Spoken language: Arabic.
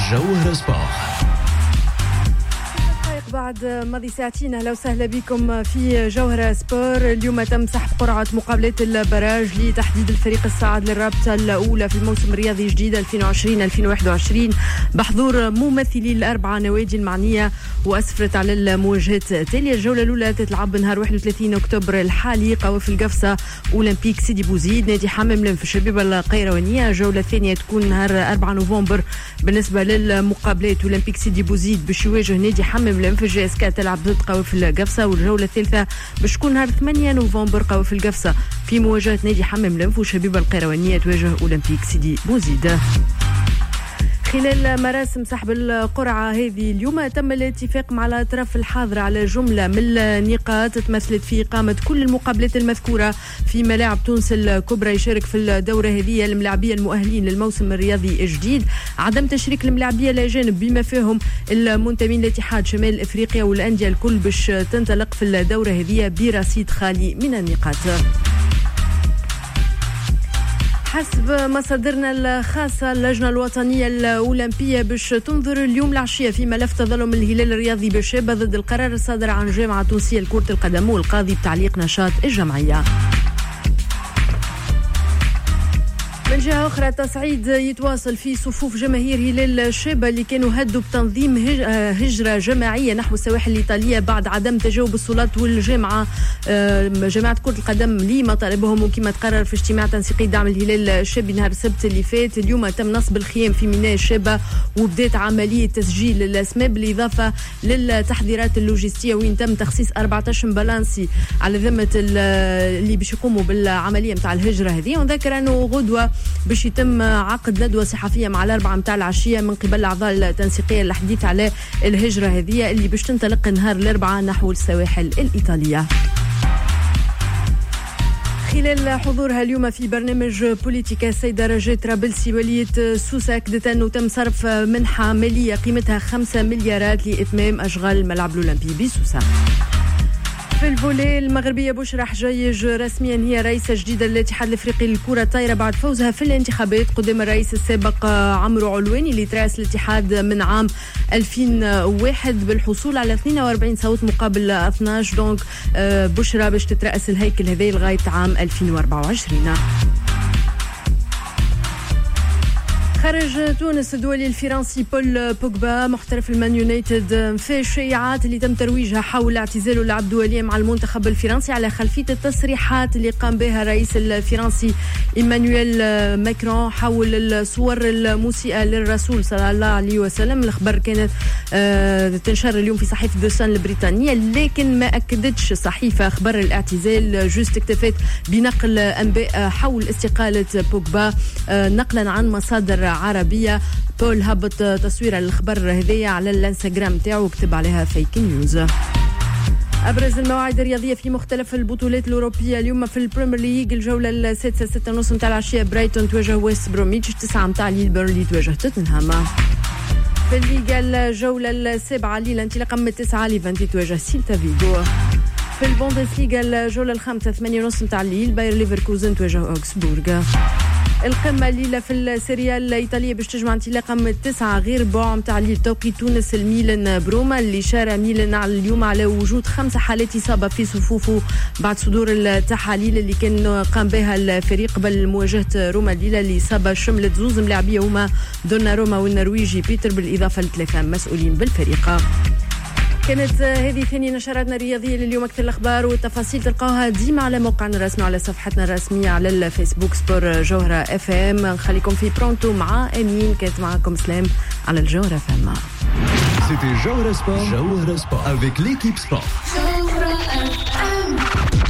جوهرة سبور. بعد ماضي ساعتين اهلا وسهلا بكم في جوهرة سبور. اليوم تم سحب قرعة مقابلات البراج لتحديد الفريق الصاعد للرابطة الأولى في الموسم الرياضي الجديد 2020-2021 بحضور ممثلي الأربعة نوادي المعنية، وأسفرت على المواجهات التالية. الجولة الأولى تتلعب نهار 31 أكتوبر الحالي قوافل القفصة أولمبيك سيدي بوزيد نادي حمام لنف الشبيبة القيروانية. الجولة الثانية تكون نهار 4 نوفمبر بالنسبة للمقابلات أولمبيك سيدي بوزيد باش يواجه نادي حمام لنف. الجي اس تلعب ضد قوافل القفصة، والجولة الثالثة باش تكون نهار 8 نوفمبر قوافل القفصة في مواجهة نادي حمام لنف، والشبيبة القيروانية تواجه أولمبيك سيدي بوزيد. خلال مراسم سحب القرعة هذه اليوم تم الاتفاق مع الأطراف الحاضرة على جملة من النقاط تمثلت في إقامة كل المقابلات المذكورة في ملاعب تونس الكبرى. يشارك في الدورة هذه الملاعبية المؤهلين للموسم الرياضي الجديد، عدم تشريك الملاعبية الأجانب بما فيهم المنتمين لاتحاد شمال إفريقيا والأندية الكل باش تنطلق في الدورة هذه برصيد خالي من النقاط. حسب مصادرنا الخاصة اللجنة الوطنية الأولمبية باش تنظر اليوم العشية في ملف تظلم الهلال الرياضي بالشابة ضد القرار الصادر عن جامعة تونسية لكرة القدم والقاضي بتعليق نشاط الجمعية. من جهة أخرى تصعيد يتواصل في صفوف جماهير هلال الشابة اللي كانوا هدوا بتنظيم هجرة جماعية نحو السواحل الإيطالية بعد عدم تجاوب السلطات والجامعة جماعة كرة القدم لمطالبهم، وكما تقرر في اجتماع تنسيقي دعم الهلال الشابي نهار السبت اللي فات. اليوم تم نصب الخيام في ميناء الشابة وبدات عملية تسجيل الأسماء بالإضافة للتحضيرات اللوجستية، وين تم تخصيص 14 امبالانسي على ذمة اللي باش يقوموا بالعملية متاع الهجرة هذه. ونذكر أنه غدوة باش يتم عقد ندوة صحفية مع الأربعة متاع العشية من قبل أعضاء التنسيقية للحديث على الهجرة هذه اللي باش تنطلق نهار الأربعاء نحو السواحل الإيطالية. خلال حضورها اليوم في برنامج بوليتيكا السيدة رجاء طرابلسي ولية سوسة أكدت أنه تم صرف منحة مالية قيمتها 5 مليارات لإتمام أشغال الملعب الأولمبي بسوسة. في الفولي المغربية بشرى حجيج رسميا هي رئيسة جديدة للاتحاد الافريقي للكرة الطايرة بعد فوزها في الانتخابات قدام الرئيس السابق عمرو علواني اللي ترأس الاتحاد من عام 2001 بالحصول على 42 صوت مقابل 12. دونك بشرى باش تترأس الهيكل هذا لغاية عام 2024. خرج تونس الدولي الفرنسي بول بوجبا محترف المان يونايتد في الشائعات اللي تم ترويجها حول اعتزاله اللعب دوليا مع المنتخب الفرنسي على خلفية التصريحات اللي قام بها الرئيس الفرنسي إيمانويل ماكرون حول الصور المسيئة للرسول صلى الله عليه وسلم. الأخبار كانت تنشر اليوم في صحيفة ذا سان البريطانية، لكن ما أكدتش الصحيفة أخبار الاعتزال، جوست اكتفت بنقل أنباء حول استقالة بوجبا نقلا عن مصادر عربية. بول هبط تصوير الخبر هذية على الانستغرام تاعو وكتب عليها فيك نيوز. أبرز المواعيد الرياضية في مختلف البطولات الأوروبية اليوم في البريمير ليج الجولة السادسة 6:30 متاع العشية برايتون تواجه ويست بروميتش، 9 متاع ليل بيرلي تواجه توتنهام. في الليغا الجولة السابعة ليل انطلاقا من 9 ليفانتي تواجه سيلتا فيغو. في البوندسليغا الجولة الخامسة 8:30 متاع الليل باير ليفركوزن تواجه أوكسبورغ. القمة الليلة في السيريا الإيطالية باش تجمع انطلاقا من 9 غير ربع متاع الليل توقيت تونس الميلان بروما اللي شارع ميلان على اليوم على وجود 5 حالات إصابة في صفوفه بعد صدور التحاليل اللي كان قام بها الفريق قبل مواجهة روما الليلة. اللي إصابة شملت زوز ملاعبية هما دونا روما والنرويجي بيتر بالإضافة ل3 مسؤولين بالفريق. كانت هذه ثاني نشراتنا الرياضية لليوم. أكثر الأخبار والتفاصيل تلقاوها ديما على موقعنا الرسمي وعلى صفحتنا الرسمية على الفيسبوك سبور جوهرة اف ام. نخليكم في برونتو مع أمين، كانت معكم سلام على الجوهرة اف ام. C'était Jawhara Sport avec l'équipe sport.